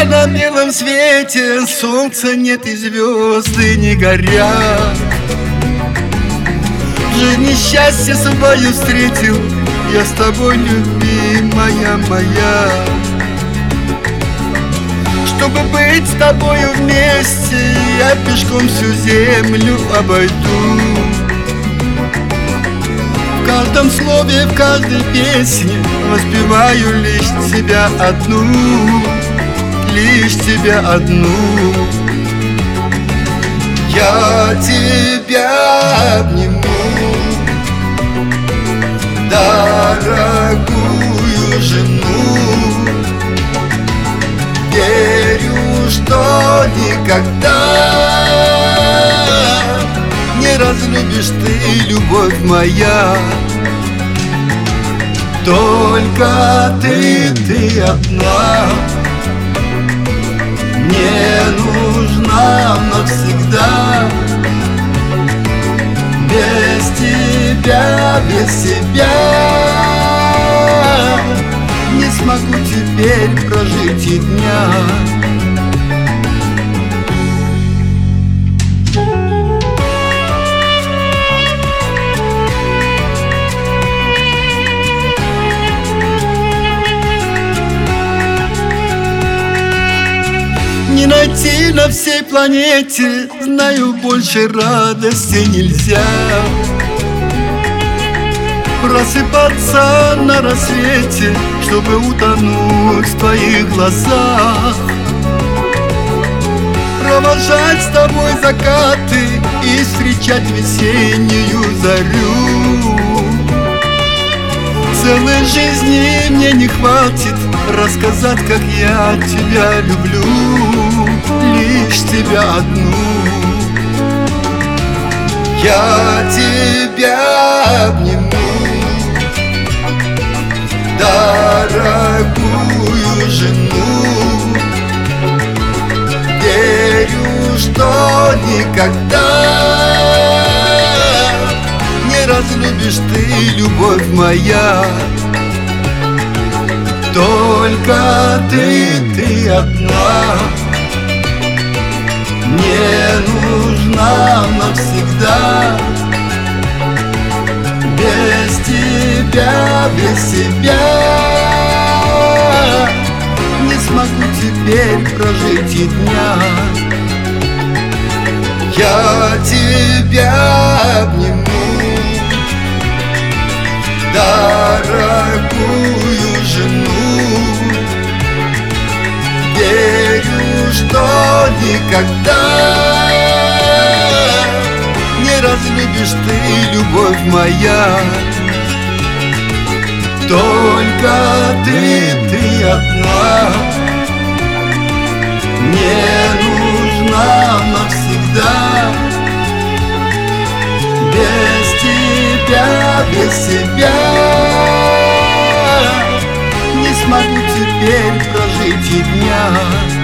на белом свете солнца нет и звезды не горят. В жизни счастье свое встретил я с тобой, любимая моя. Чтобы быть с тобою вместе, я пешком всю землю обойду. В каждом слове, в каждой песне воспеваю лишь тебя одну, лишь тебя одну. Я тебя обниму, дорогую жену. Верю, что никогда не разлюбишь ты, любовь моя. Только ты одна мне нужна навсегда. Без тебя, без себя не смогу теперь прожить и дня. Не найти на всей планете, знаю, больше радости нельзя. Просыпаться на рассвете, чтобы утонуть в твоих глазах. Провожать с тобой закаты и встречать весеннюю зарю. Целой жизни мне не хватит рассказать, как я тебя люблю, лишь тебя одну. Я тебя обниму, дорогую жену. Верю, что никогда не разлюбишь ты, любовь моя. Только ты одна мне нужна навсегда. Без тебя, без себя не смогу теперь прожить и дня. Я тебя обниму, дорогую жену. Верю, что никогда не разлюбишь ты, любовь моя. Только ты одна мне нужна навсегда. Без тебя, без себя не смогу теперь прожить и дня.